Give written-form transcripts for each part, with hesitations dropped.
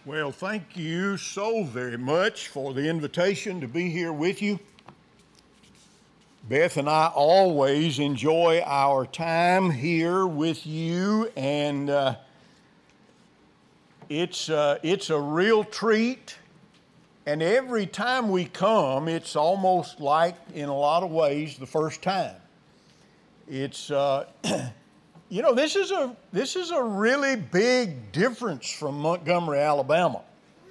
Well, thank you so very much for the invitation to be here with you. Beth and I always enjoy our time here with you, and it's a real treat. And every time we come, it's almost like, in a lot of ways, the first time. It's this is a really big difference from Montgomery, Alabama.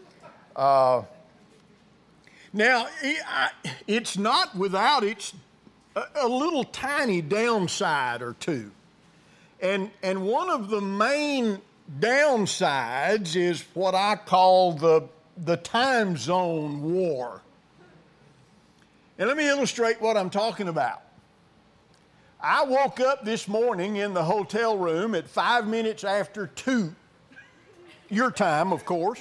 Now, it's not without its a little tiny downside or two. And one of the main downsides is what I call the time zone war. And let me illustrate what I'm talking about. I woke up this morning in the hotel room at 5 minutes after 2, your time, of course,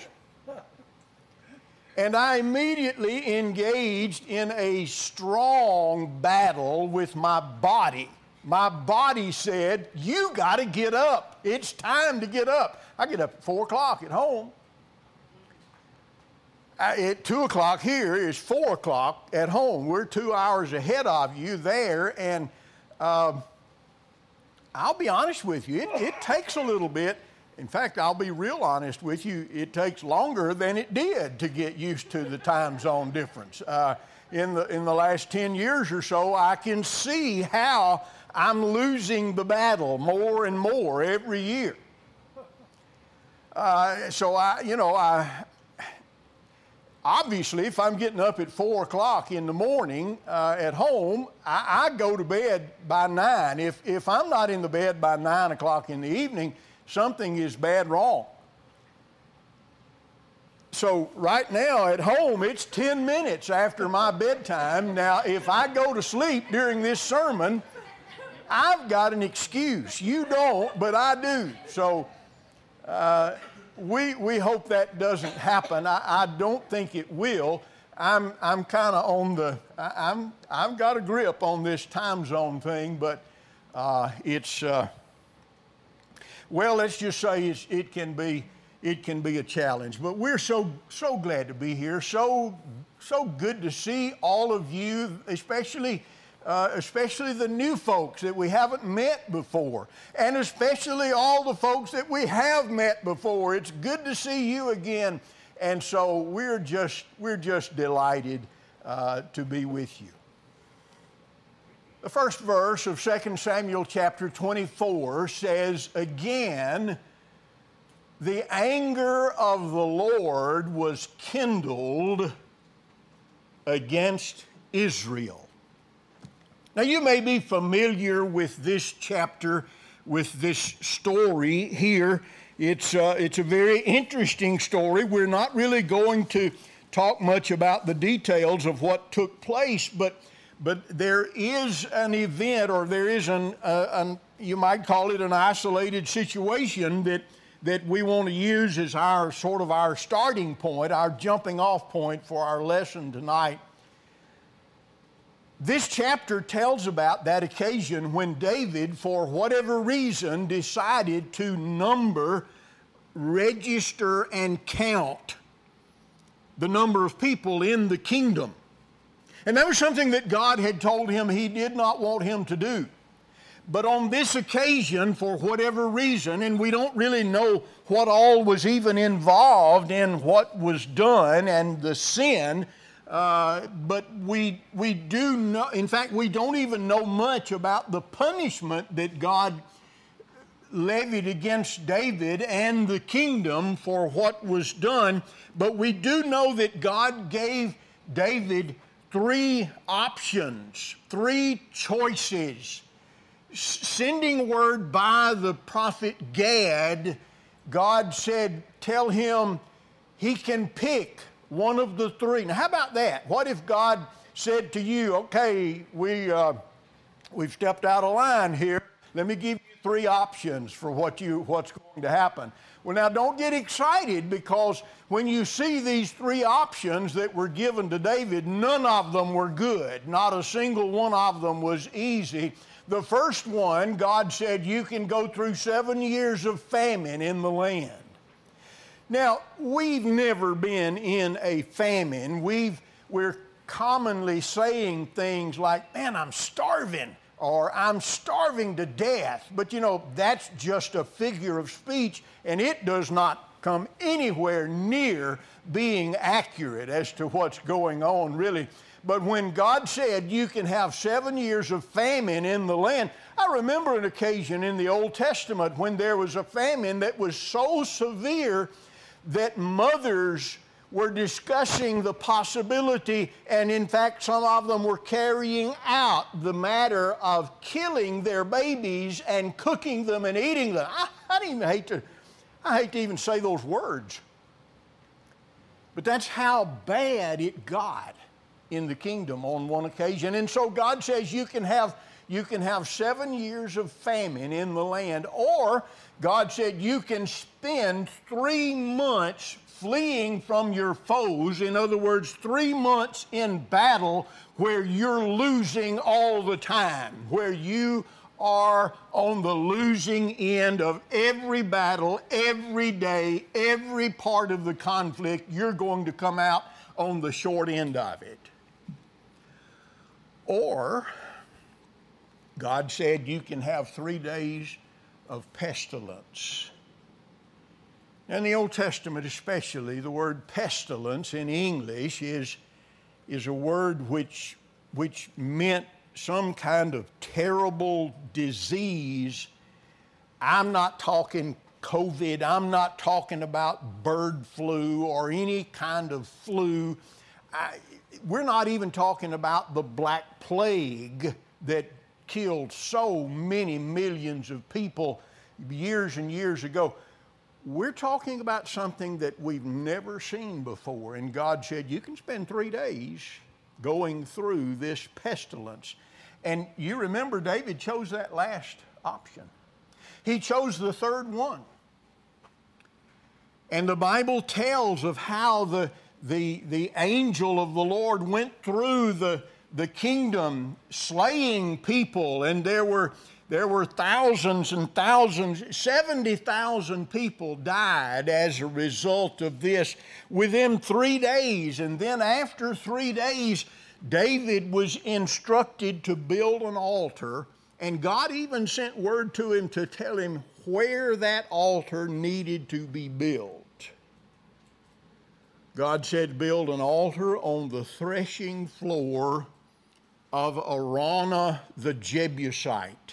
and I immediately engaged in a strong battle with my body. My body said, "You got to get up. It's time to get up." I get up at 4 o'clock at home. At 2 o'clock here is 4 o'clock at home. We're 2 hours ahead of you there, and I'll be honest with you, it takes a little bit. In fact, I'll be real honest with you, it takes longer than it did to get used to the time zone difference. In the last 10 years or so, I can see how I'm losing the battle more and more every year. Obviously, if I'm getting up at 4 o'clock in the morning at home, I go to bed by 9. If I'm not in the bed by 9 o'clock in the evening, something is bad wrong. So right now at home, it's 10 minutes after my bedtime. Now, if I go to sleep during this sermon, I've got an excuse. You don't, but I do. So we hope that doesn't happen. I don't think it will. I'm kind of on I've got a grip on this time zone thing, but let's just say it can be a challenge. But we're so glad to be here. So good to see all of you, especially the new folks that we haven't met before, and especially all the folks that we have met before. It's good to see you again, and so we're just delighted to be with you. The first verse of 2 Samuel chapter 24 says, "Again, the anger of the Lord was kindled against Israel." Now, you may be familiar with this chapter, with this story here. It's a very interesting story. We're not really going to talk much about the details of what took place, but there is an event, or there is you might call it an isolated situation that we want to use as our starting point, our jumping off point for our lesson tonight. This chapter tells about that occasion when David, for whatever reason, decided to number, register, and count the number of people in the kingdom. And that was something that God had told him he did not want him to do. But on this occasion, for whatever reason, and we don't really know what all was even involved in what was done and the sin, but we do know, in fact, we don't even know much about the punishment that God levied against David and the kingdom for what was done. But we do know that God gave David 3 options, 3 choices. Sending word by the prophet Gad, God said, tell him he can pick one of the 3. Now, how about that? What if God said to you, okay, we've stepped out of line here. Let me give you 3 options for what's going to happen. Well, now, don't get excited, because when you see these 3 options that were given to David, none of them were good. Not a single one of them was easy. The first one, God said, you can go through 7 years of famine in the land. Now, we've never been in a famine. We're commonly saying things like, man, I'm starving, or I'm starving to death. But you know, that's just a figure of speech, and it does not come anywhere near being accurate as to what's going on, really. But when God said you can have 7 years of famine in the land, I remember an occasion in the Old Testament when there was a famine that was so severe that mothers were discussing the possibility, and in fact some of them were carrying out the matter of killing their babies and cooking them and eating them. I hate to even say those words. But that's how bad it got in the kingdom on one occasion. And so God says you can have 7 years of famine in the land, or God said you can spend 3 months fleeing from your foes. In other words, 3 months in battle where you're losing all the time, where you are on the losing end of every battle, every day, every part of the conflict. You're going to come out on the short end of it. Or God said you can have 3 days of pestilence. In the Old Testament especially, the word pestilence in English is a word which meant some kind of terrible disease. I'm not talking COVID. I'm not talking about bird flu or any kind of flu. We're not even talking about the Black Plague that killed so many millions of people years and years ago. We're talking about something that we've never seen before. And God said, you can spend 3 days going through this pestilence. And you remember David chose that last option. He chose the third one. And the Bible tells of how the angel of the Lord went through the kingdom slaying people, and there were thousands and thousands, 70,000 people died as a result of this within 3 days. And then after 3 days, David was instructed to build an altar, and God even sent word to him to tell him where that altar needed to be built. God said, build an altar on the threshing floor of Araunah the Jebusite.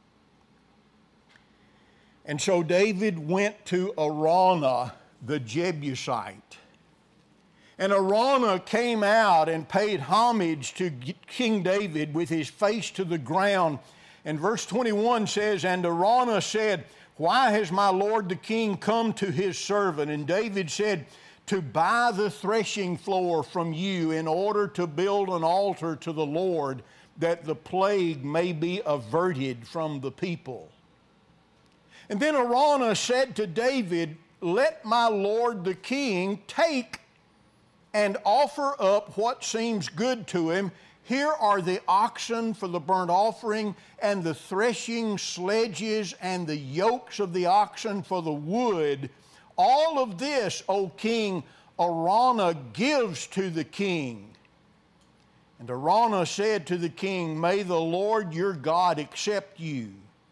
And so David went to Araunah the Jebusite. And Araunah came out and paid homage to King David with his face to the ground. And verse 21 says, and Araunah said, why has my lord the king come to his servant? And David said, to buy the threshing floor from you in order to build an altar to the Lord, that the plague may be averted from the people. And then Araunah said to David, let my lord the king take and offer up what seems good to him. Here are the oxen for the burnt offering, and the threshing sledges, and the yokes of the oxen for the wood. All of this, O king, Araunah gives to the king. And Araunah said to the king, may the Lord your God accept you.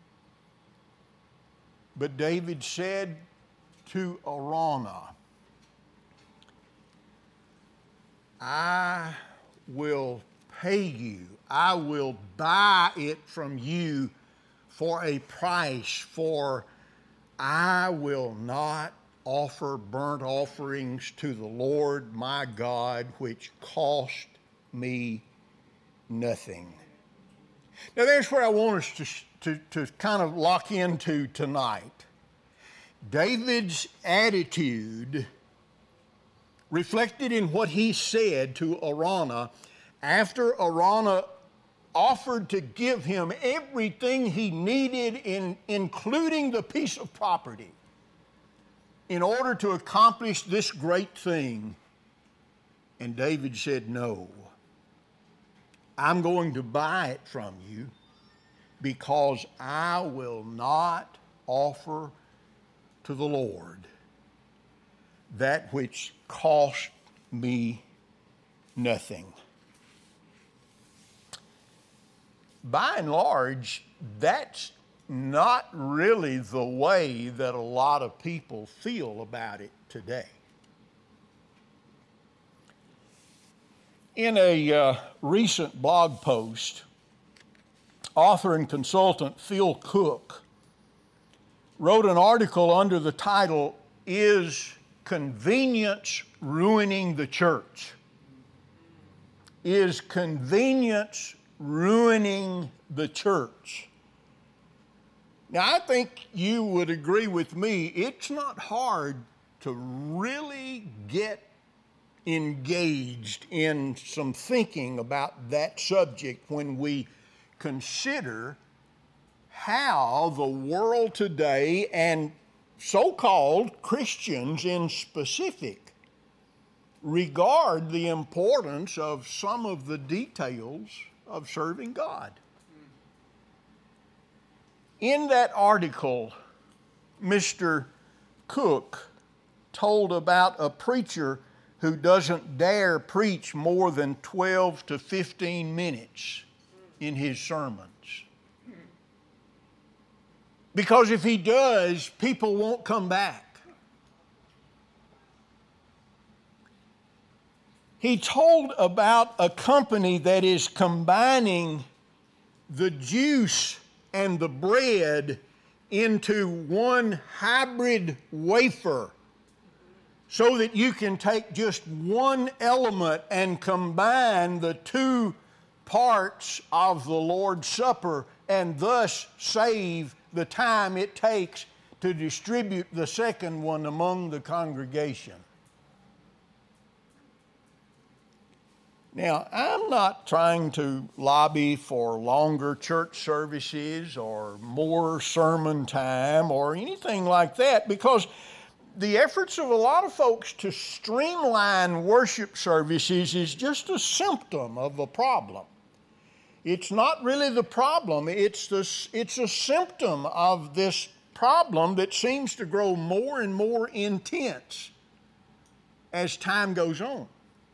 But David said to Araunah, I will pay you. I will buy it from you for a price, for I will not offer burnt offerings to the Lord my God, which cost me nothing. Now there's where I want us to kind of lock into tonight. David's attitude reflected in what he said to Araunah after Araunah offered to give him everything he needed, including the piece of property, in order to accomplish this great thing. And David said, no, I'm going to buy it from you because I will not offer to the Lord that which cost me nothing. By and large, that's not really the way that a lot of people feel about it today. In a recent blog post, author and consultant Phil Cook wrote an article under the title, "Is Convenience Ruining the Church?" Is convenience ruining the church? Now, I think you would agree with me, it's not hard to really get engaged in some thinking about that subject when we consider how the world today, and so-called Christians in specific, regard the importance of some of the details of serving God. In that article, Mr. Cook told about a preacher who doesn't dare preach more than 12 to 15 minutes in his sermons. Because if he does, people won't come back. He told about a company that is combining the juice and the bread into one hybrid wafer so that you can take just one element and combine the two parts of the Lord's Supper and thus save the time it takes to distribute the second one among the congregation. Now, I'm not trying to lobby for longer church services or more sermon time or anything like that, because the efforts of a lot of folks to streamline worship services is just a symptom of a problem. It's not really the problem, it's a symptom of this problem that seems to grow more and more intense as time goes on.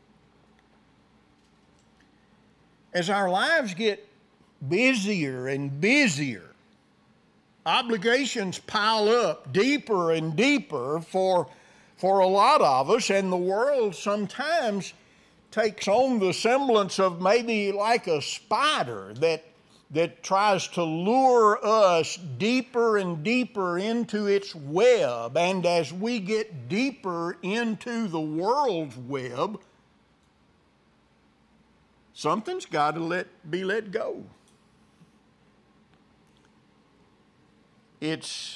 As our lives get busier and busier, obligations pile up deeper and deeper for a lot of us, and the world sometimes takes on the semblance of maybe like a spider that tries to lure us deeper and deeper into its web. And as we get deeper into the world's web, something's got to be let go. It's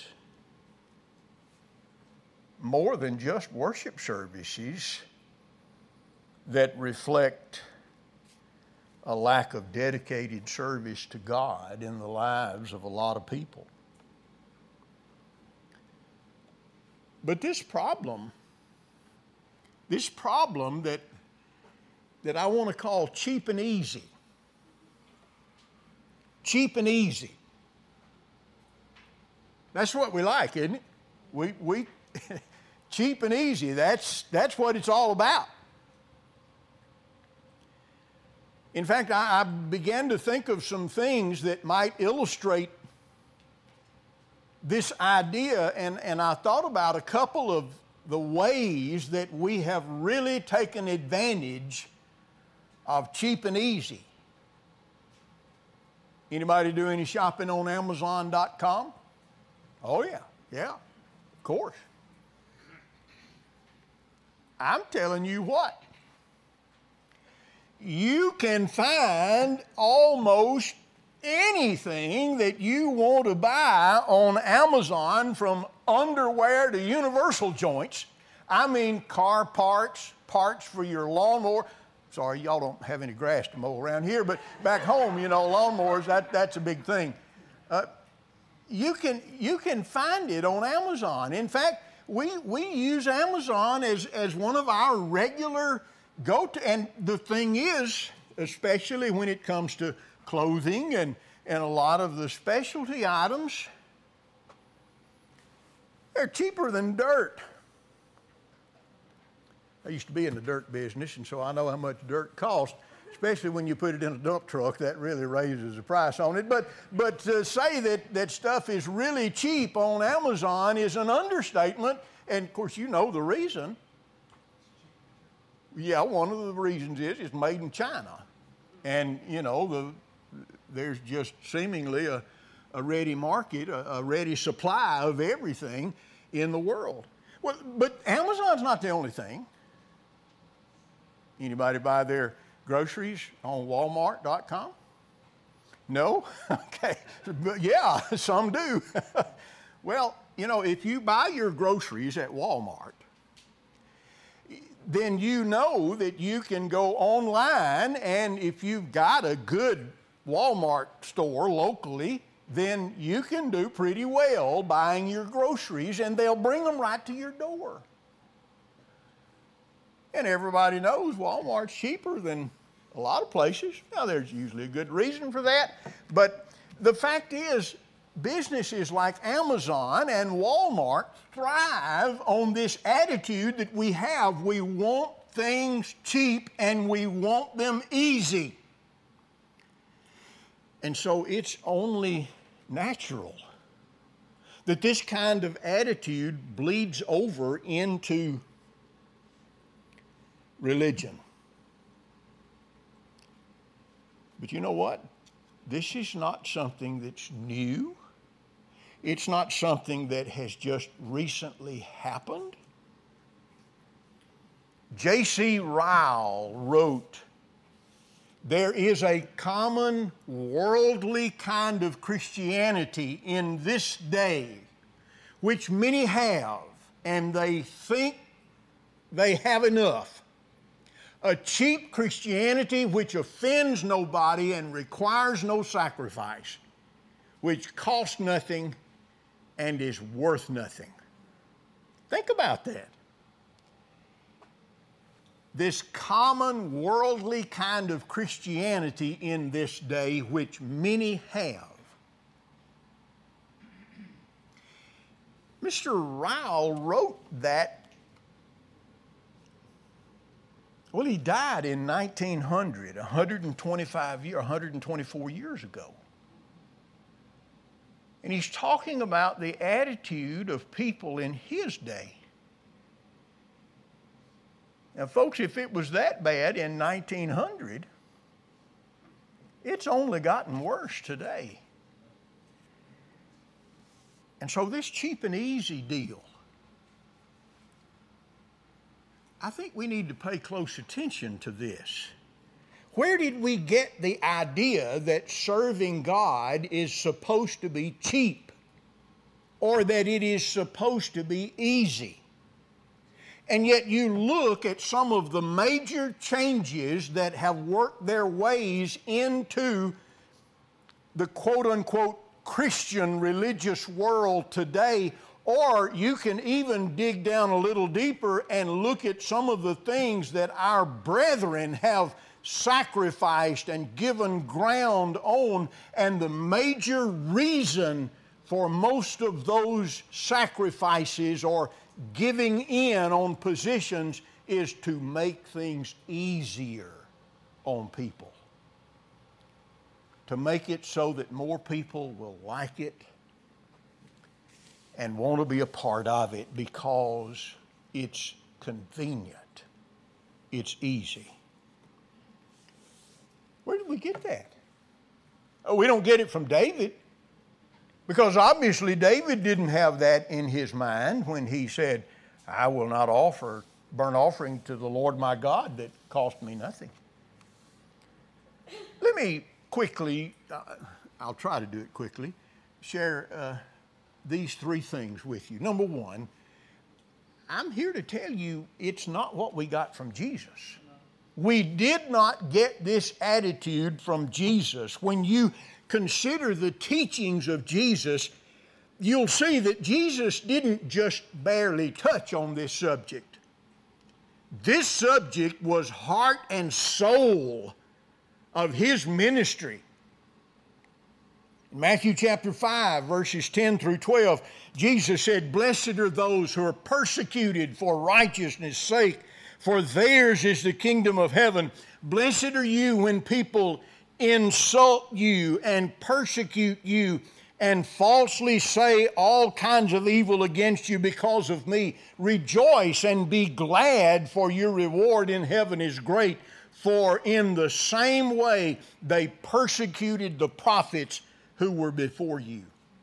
more than just worship services that reflect a lack of dedicated service to God in the lives of a lot of people. But this problem that I want to call cheap and easy. Cheap and easy. That's what we like, isn't it? We cheap and easy, that's what it's all about. In fact, I began to think of some things that might illustrate this idea, and I thought about a couple of the ways that we have really taken advantage of cheap and easy. Anybody do any shopping on Amazon.com? Oh yeah, of course. I'm telling you what, you can find almost anything that you want to buy on Amazon, from underwear to universal joints. I mean, car parts for your lawnmower. Sorry, y'all don't have any grass to mow around here, but back home, lawnmowers, that's a big thing. You can find it on Amazon. In fact, we use Amazon as one of our regular go-to. And the thing is, especially when it comes to clothing and a lot of the specialty items, they're cheaper than dirt. I used to be in the dirt business, and so I know how much dirt costs, especially when you put it in a dump truck. That really raises the price on it. But to say that stuff is really cheap on Amazon is an understatement. And, of course, you know the reason. Yeah, one of the reasons is it's made in China. And, you know, there's just seemingly a ready market, a ready supply of everything in the world. Well, but Amazon's not the only thing. Anybody buy their groceries on Walmart.com? No? Okay. But yeah, some do. Well, you know, if you buy your groceries at Walmart, then you know that you can go online, and if you've got a good Walmart store locally, then you can do pretty well buying your groceries, and they'll bring them right to your door. And everybody knows Walmart's cheaper than a lot of places. Now, there's usually a good reason for that, but the fact is, businesses like Amazon and Walmart thrive on this attitude that we have. We want things cheap and we want them easy. And so it's only natural that this kind of attitude bleeds over into religion. But you know what? This is not something that's new. It's not something that has just recently happened. J.C. Ryle wrote, "There is a common worldly kind of Christianity in this day, which many have, and they think they have enough. A cheap Christianity which offends nobody and requires no sacrifice, which costs nothing and is worth nothing." Think about that. This common worldly kind of Christianity in this day, which many have. Mr. Ryle wrote that. Well, he died in 1900, 124 years ago. And he's talking about the attitude of people in his day. Now, folks, if it was that bad in 1900, it's only gotten worse today. And so this cheap and easy deal, I think we need to pay close attention to this. Where did we get the idea that serving God is supposed to be cheap, or that it is supposed to be easy? And yet you look at some of the major changes that have worked their ways into the quote-unquote Christian religious world today, or you can even dig down a little deeper and look at some of the things that our brethren have sacrificed and given ground on, and the major reason for most of those sacrifices or giving in on positions is to make things easier on people, to make it so that more people will like it and want to be a part of it because it's convenient, it's easy. Where did we get that? Oh, we don't get it from David, because obviously David didn't have that in his mind when he said, "I will not offer burnt offering to the Lord my God that cost me nothing." Let me quickly, I'll try to do it quickly, share these three things with you. Number one, I'm here to tell you it's not what we got from Jesus. We did not get this attitude from Jesus. When you consider the teachings of Jesus, you'll see that Jesus didn't just barely touch on this subject. This subject was heart and soul of his ministry. In Matthew chapter 5, verses 10 through 12, Jesus said, "Blessed are those who are persecuted for righteousness' sake, for theirs is the kingdom of heaven. Blessed are you when people insult you and persecute you and falsely say all kinds of evil against you because of me. Rejoice and be glad, for your reward in heaven is great. For in the same way they persecuted the prophets who were before you.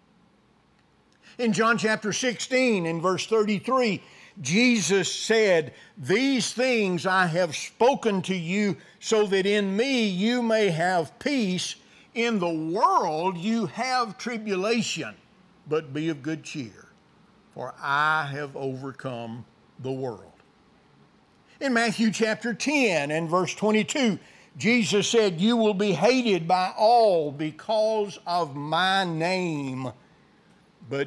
In John chapter 16, in verse 33, Jesus said, these things I have spoken to you so that in me you may have peace. In the world you have tribulation, but be of good cheer, for I have overcome the world. In Matthew chapter 10 and verse 22, Jesus said, you will be hated by all because of my name, but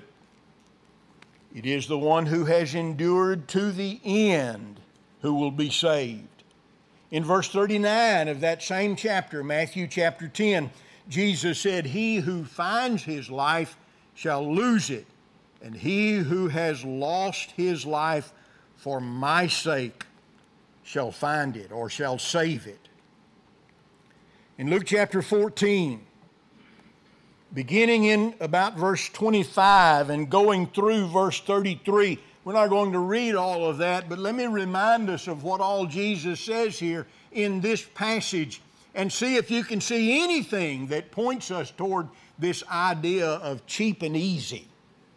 it is the one who has endured to the end who will be saved. In verse 39 of that same chapter, Matthew chapter 10, Jesus said, he who finds his life shall lose it, and he who has lost his life for my sake shall find it, or shall save it. In Luke chapter 14, beginning in about verse 25 and going through verse 33, we're not going to read all of that, but let me remind us of what all Jesus says here in this passage, and see if you can see anything that points us toward this idea of cheap and easy.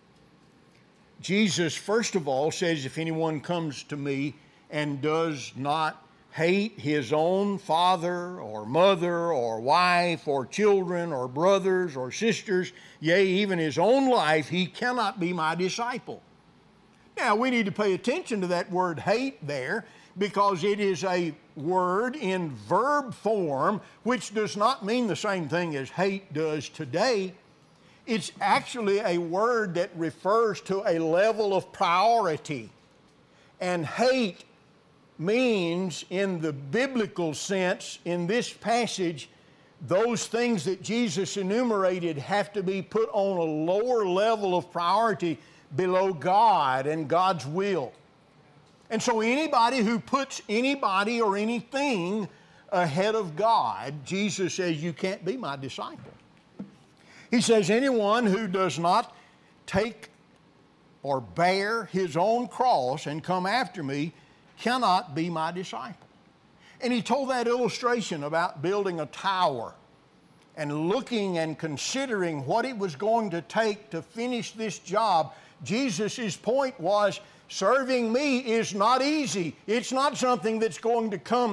Jesus, first of all, says, if anyone comes to me and does not hate his own father or mother or wife or children or brothers or sisters, yea, even his own life, he cannot be my disciple. Now, we need to pay attention to that word hate there, because it is a word in verb form, which does not mean the same thing as hate does today. It's actually a word that refers to a level of priority. And hate means, in the biblical sense, in this passage, those things that Jesus enumerated have to be put on a lower level of priority below God and God's will. And so anybody who puts anybody or anything ahead of God, Jesus says, you can't be my disciple. He says, anyone who does not take or bear his own cross and come after me cannot be my disciple. And he told that illustration about building a tower and looking and considering what it was going to take to finish this job. Jesus' point was, serving me is not easy. It's not something that's going to come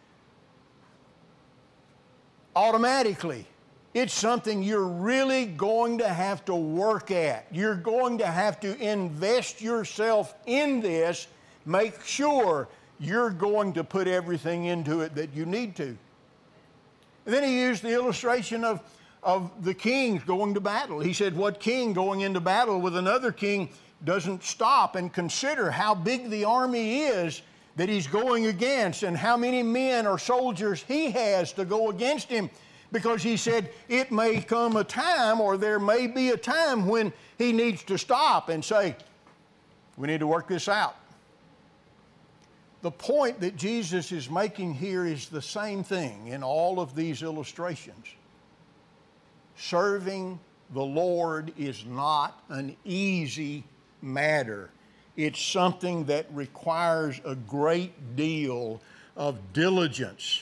automatically. It's something you're really going to have to work at. You're going to have to invest yourself in this. Make sure you're going to put everything into it that you need to. And then he used the illustration of the kings going to battle. He said, what king going into battle with another king doesn't stop and consider how big the army is that he's going against and how many men or soldiers he has to go against him? Because he said it may come a time, or there may be a time, when he needs to stop and say, we need to work this out. The point that Jesus is making here is the same thing in all of these illustrations. Serving the Lord is not an easy matter. It's something that requires a great deal of diligence.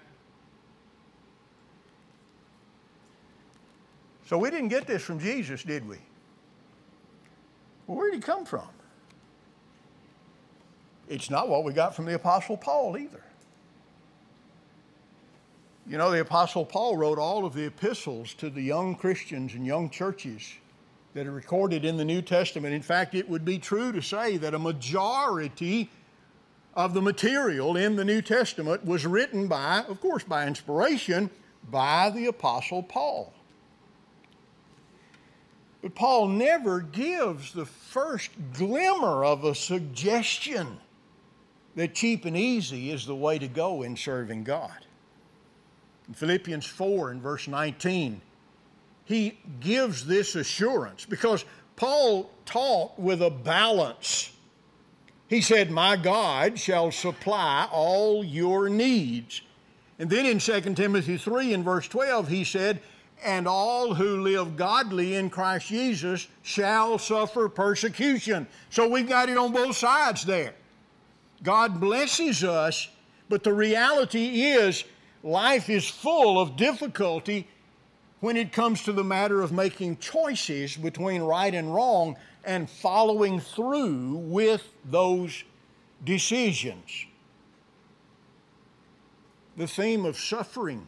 So we didn't get this from Jesus, did we? Well, where did he come from? It's not what we got from the Apostle Paul either. You know, the Apostle Paul wrote all of the epistles to the young Christians and young churches that are recorded in the New Testament. In fact, it would be true to say that a majority of the material in the New Testament was written by, of course, by inspiration, by the Apostle Paul. But Paul never gives the first glimmer of a suggestion that cheap and easy is the way to go in serving God. In Philippians 4 and verse 19, he gives this assurance, because Paul taught with a balance He said, my God shall supply all your needs. And then in 2 Timothy 3 and verse 12, he said, and all who live godly in Christ Jesus shall suffer persecution. So we've got it on both sides there. God blesses us, but the reality is life is full of difficulty when it comes to the matter of making choices between right and wrong and following through with those decisions. The theme of suffering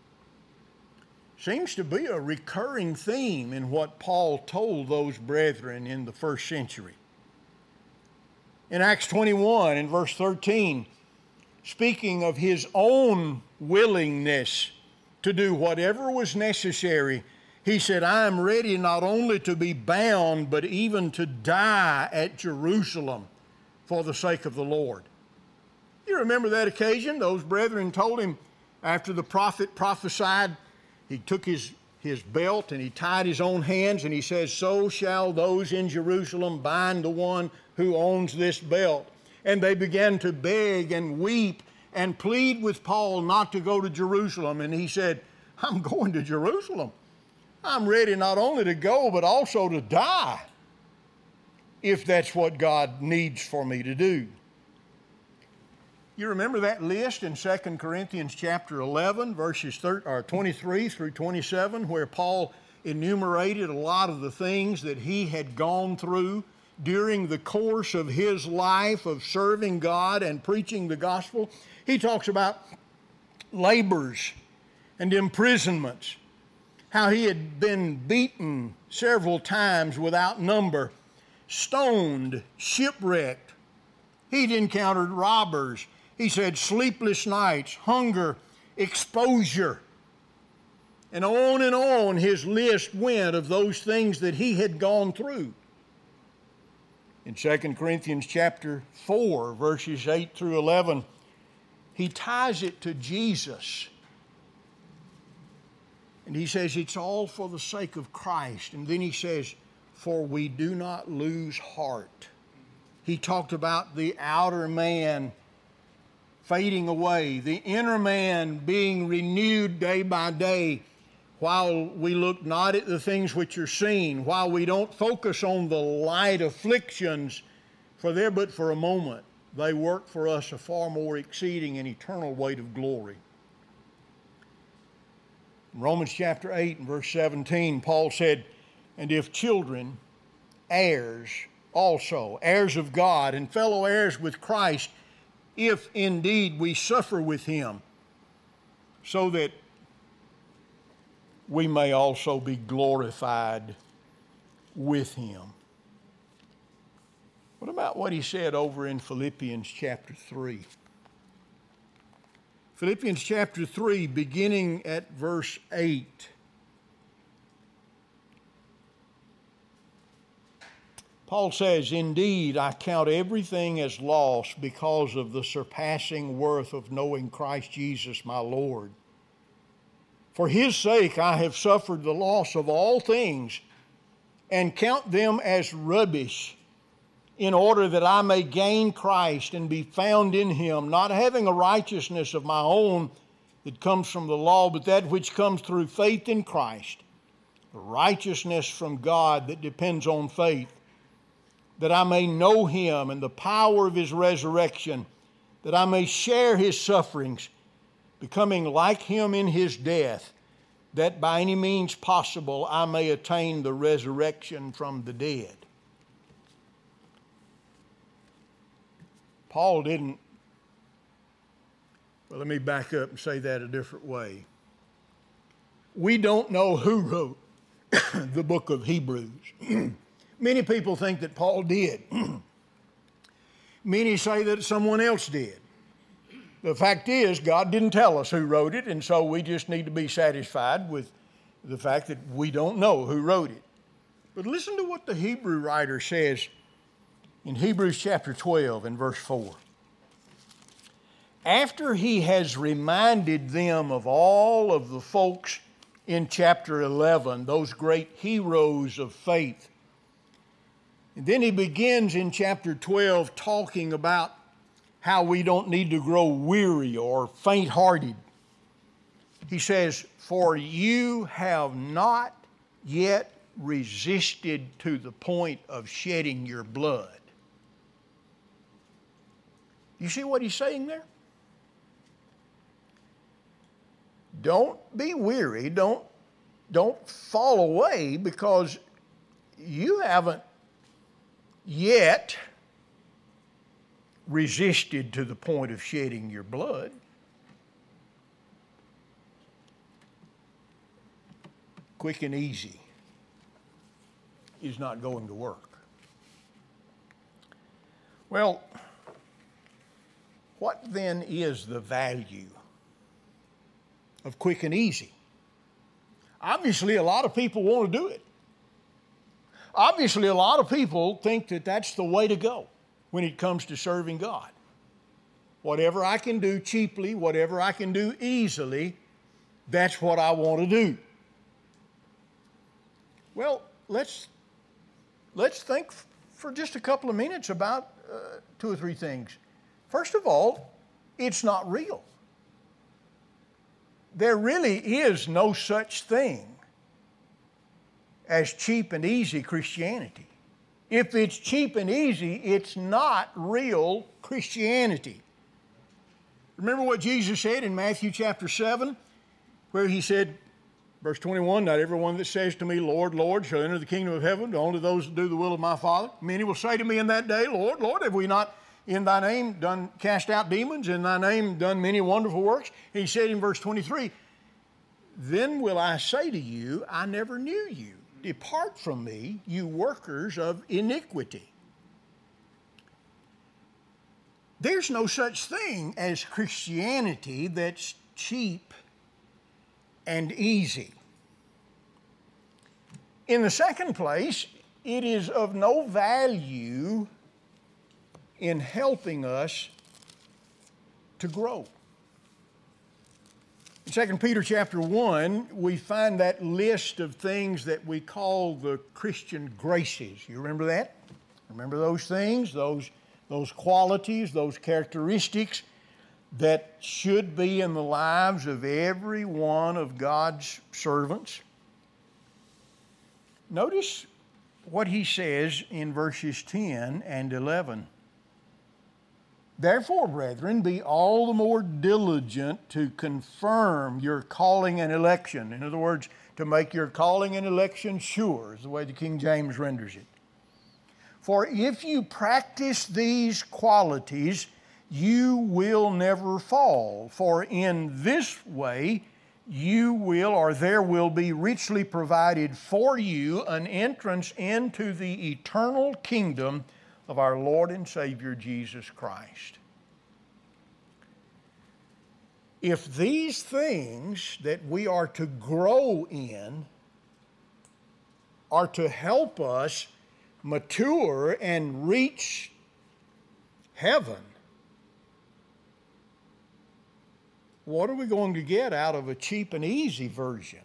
seems to be a recurring theme in what Paul told those brethren in the first century. In Acts 21 and verse 13, speaking of his own willingness to do whatever was necessary, he said, I am ready not only to be bound, but even to die at Jerusalem for the sake of the Lord. You remember that occasion? Those brethren told him after the prophet prophesied, he took his belt and he tied his own hands and he says, so shall those in Jerusalem bind the one who owns this belt. And they began to beg and weep and plead with Paul not to go to Jerusalem. And he said, I'm going to Jerusalem. I'm ready not only to go, but also to die, if that's what God needs for me to do. You remember that list in 2 Corinthians chapter 11, verses 23 through 27, where Paul enumerated a lot of the things that he had gone through during the course of his life of serving God and preaching the gospel. He talks about labors and imprisonments, how he had been beaten several times without number, stoned, shipwrecked. He'd encountered robbers. He said sleepless nights, hunger, exposure. And on his list went of those things that he had gone through. In 2 Corinthians chapter 4, verses 8 through 11, he ties it to Jesus. And he says, it's all for the sake of Christ. And then he says, for we do not lose heart. He talked about the outer man fading away, the inner man being renewed day by day, while we look not at the things which are seen, while we don't focus on the light afflictions, for they're but for a moment. They work for us a far more exceeding and eternal weight of glory. In Romans chapter 8 and verse 17, Paul said, and if children, heirs also, heirs of God and fellow heirs with Christ, if indeed we suffer with him, so that we may also be glorified with him. What about what he said over in Philippians chapter 3? Philippians chapter 3, beginning at verse 8. Paul says, indeed, I count everything as loss because of the surpassing worth of knowing Christ Jesus my Lord. For his sake I have suffered the loss of all things and count them as rubbish, in order that I may gain Christ and be found in him, not having a righteousness of my own that comes from the law, but that which comes through faith in Christ, the righteousness from God that depends on faith, that I may know him and the power of his resurrection, that I may share his sufferings, becoming like him in his death, that by any means possible I may attain the resurrection from the dead. Paul didn't, well, let me back up and say that a different way. We don't know who wrote the book of Hebrews. Many people think that Paul did. Many say that someone else did. The fact is, God didn't tell us who wrote it, and so we just need to be satisfied with the fact that we don't know who wrote it. But listen to what the Hebrew writer says in Hebrews chapter 12 and verse 4. After he has reminded them of all of the folks in chapter 11, those great heroes of faith, And then he begins in chapter 12 talking about how we don't need to grow weary or faint-hearted. He says, "For you have not yet resisted to the point of shedding your blood." You see what he's saying there? Don't be weary. Don't fall away because you haven't yet resisted to the point of shedding your blood. Quick and easy is not going to work. Well, what then is the value of quick and easy? Obviously, a lot of people want to do it. Obviously, a lot of people think that that's the way to go when it comes to serving God. Whatever I can do cheaply, whatever I can do easily, that's what I want to do. Well, let's think for just a couple of minutes about two or three things. First of all, it's not real. There really is no such thing as cheap and easy Christianity. If it's cheap and easy, it's not real Christianity. Remember what Jesus said in Matthew chapter 7, where he said, verse 21, "Not everyone that says to me, 'Lord, Lord,' shall enter the kingdom of heaven, but only those that do the will of my Father. Many will say to me in that day, 'Lord, Lord, have we not in thy name cast out demons, in thy name done many wonderful works?' And he said in verse 23, 'Then will I say to you, I never knew you. Depart from me, you workers of iniquity.'" There's no such thing as Christianity that's cheap and easy. In the second place, it is of no value in helping us to grow. In 2 Peter chapter 1, we find that list of things that we call the Christian graces. You remember that? Remember those things, those qualities, those characteristics that should be in the lives of every one of God's servants? Notice what he says in verses 10 and 11. "Therefore, brethren, be all the more diligent to confirm your calling and election." In other words, to make your calling and election sure, is the way the King James renders it. "For if you practice these qualities, you will never fall. For in this way you will, or there will be richly provided for you an entrance into the eternal kingdom of our Lord and Savior Jesus Christ." If these things that we are to grow in are to help us mature and reach heaven, what are we going to get out of a cheap and easy version?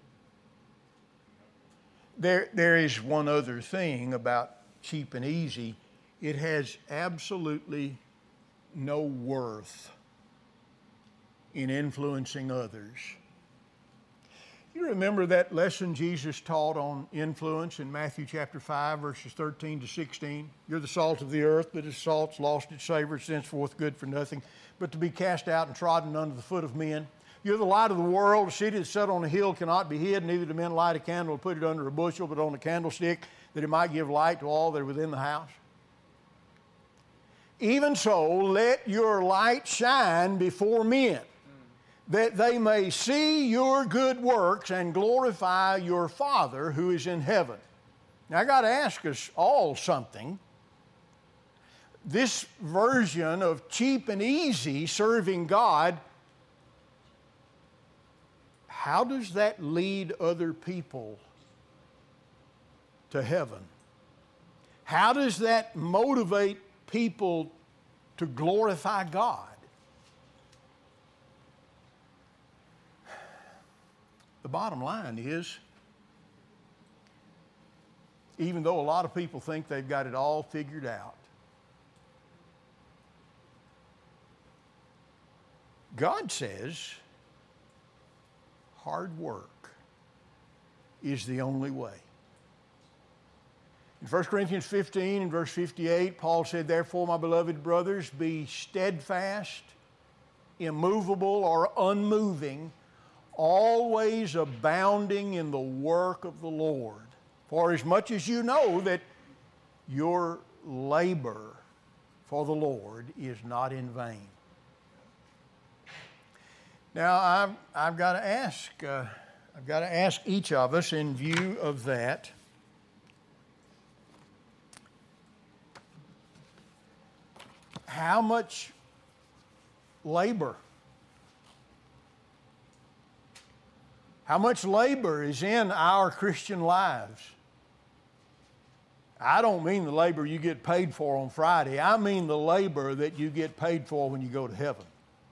There is one other thing about cheap and easy. It has absolutely no worth in influencing others. You remember that lesson Jesus taught on influence in Matthew chapter 5, verses 13 to 16? "You're the salt of the earth, but its salt's lost its savor, it's henceforth good for nothing, but to be cast out and trodden under the foot of men. You're the light of the world. A city that's set on a hill cannot be hid, neither do men light a candle and put it under a bushel, but on a candlestick, that it might give light to all that are within the house. Even so, let your light shine before men, that they may see your good works and glorify your Father who is in heaven." Now, I got to ask us all something. This version of cheap and easy serving God, how does that lead other people to heaven? How does that motivate people to glorify God? The bottom line is, even though a lot of people think they've got it all figured out. God says hard work is the only way. In 1 Corinthians 15 and verse 58, Paul said, "Therefore, my beloved brothers, be steadfast, immovable or unmoving, always abounding in the work of the Lord. For as much as you know that your labor for the Lord is not in vain." Now, I've got to ask each of us in view of that, how much labor? How much labor is in our Christian lives? I don't mean the labor you get paid for on Friday. I mean the labor that you get paid for when you go to heaven.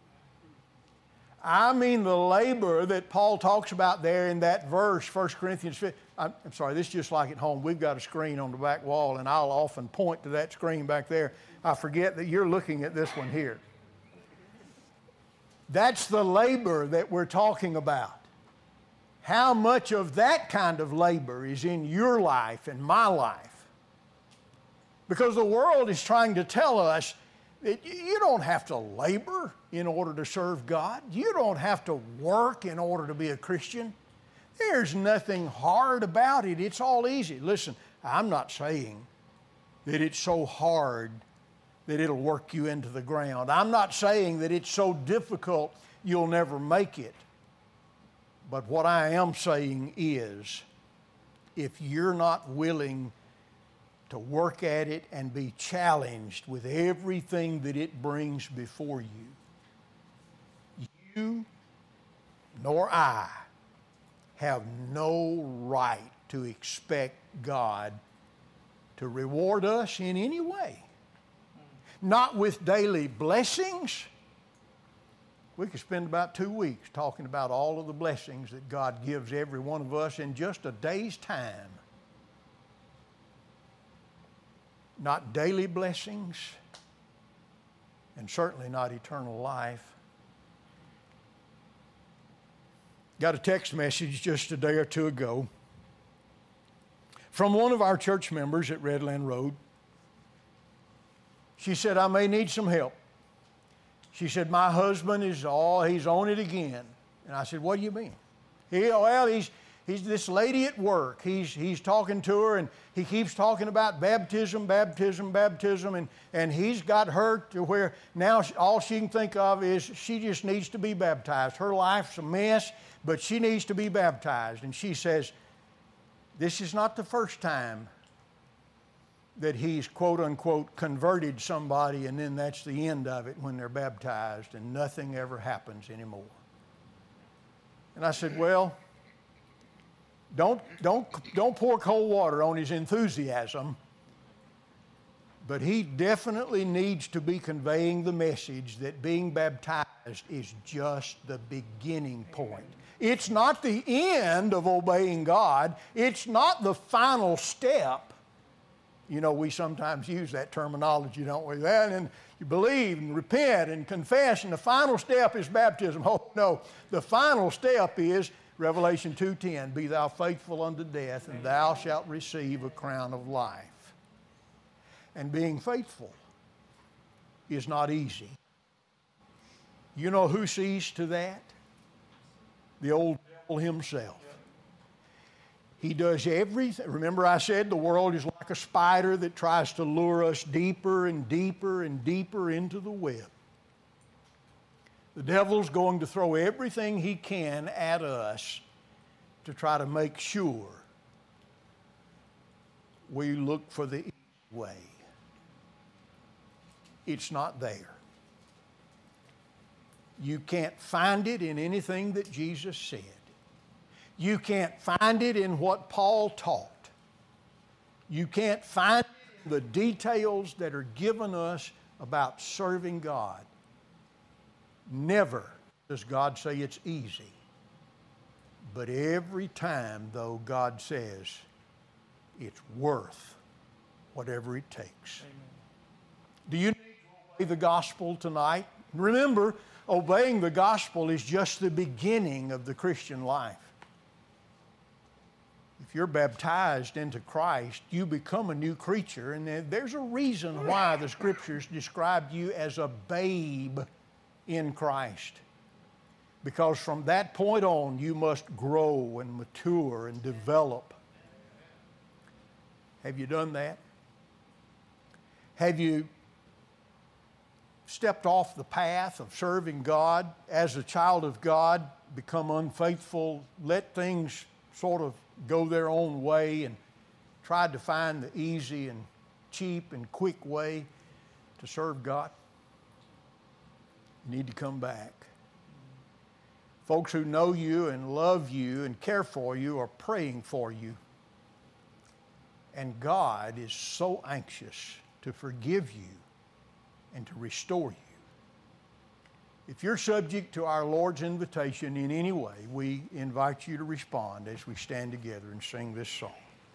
I mean the labor that Paul talks about there in that verse, 1 Corinthians 15. I'm sorry, this is just like at home. We've got a screen on the back wall, and I'll often point to that screen back there. I forget that you're looking at this one here. That's the labor that we're talking about. How much of that kind of labor is in your life and my life? Because the world is trying to tell us that you don't have to labor in order to serve God. You don't have to work in order to be a Christian. There's nothing hard about it. It's all easy. Listen, I'm not saying that it's so hard that it'll work you into the ground. I'm not saying that it's so difficult you'll never make it. But what I am saying is, if you're not willing to work at it and be challenged with everything that it brings before you, you nor I have no right to expect God to reward us in any way. Not with daily blessings. We could spend about 2 weeks talking about all of the blessings that God gives every one of us in just a day's time. Not daily blessings, and certainly not eternal life. Got a text message just a day or two ago from one of our church members at Redland Road. She said, "I may need some help." She said, "My husband he's on it again." And I said, "What do you mean?" He's this lady at work. He's talking to her, and he keeps talking about baptism, and he's got her to where now all she can think of is she just needs to be baptized. Her life's a mess, but she needs to be baptized. And she says, this is not the first time that he's, quote unquote, converted somebody, and then that's the end of it when they're baptized and nothing ever happens anymore. And I said, well, don't pour cold water on his enthusiasm, but he definitely needs to be conveying the message that being baptized is just the beginning point. It's not the end of obeying God. It's not the final step. You know, we sometimes use that terminology, don't we? And you believe and repent and confess, and the final step is baptism. Oh, no. The final step is Revelation 2:10, "Be thou faithful unto death, and thou shalt receive a crown of life." And being faithful is not easy. You know who sees to that? The old devil himself. He does everything. Remember I said the world is like a spider that tries to lure us deeper and deeper and deeper into the web. The devil's going to throw everything he can at us to try to make sure we look for the easy way. It's not there. You can't find it in anything that Jesus said. You can't find it in what Paul taught. You can't find it in the details that are given us about serving God. Never does God say it's easy. But every time, though, God says, it's worth whatever it takes. Amen. Do you need to obey the gospel tonight? Remember, obeying the gospel is just the beginning of the Christian life. If you're baptized into Christ, you become a new creature, and there's a reason why the Scriptures describe you as a babe in Christ. Because from that point on, you must grow and mature and develop. Have you done that? Have you stepped off the path of serving God as a child of God, become unfaithful, let things sort of go their own way and tried to find the easy and cheap and quick way to serve God? You need to come back. Folks who know you and love you and care for you are praying for you. And God is so anxious to forgive you and to restore you. If you're subject to our Lord's invitation in any way, we invite you to respond as we stand together and sing this song.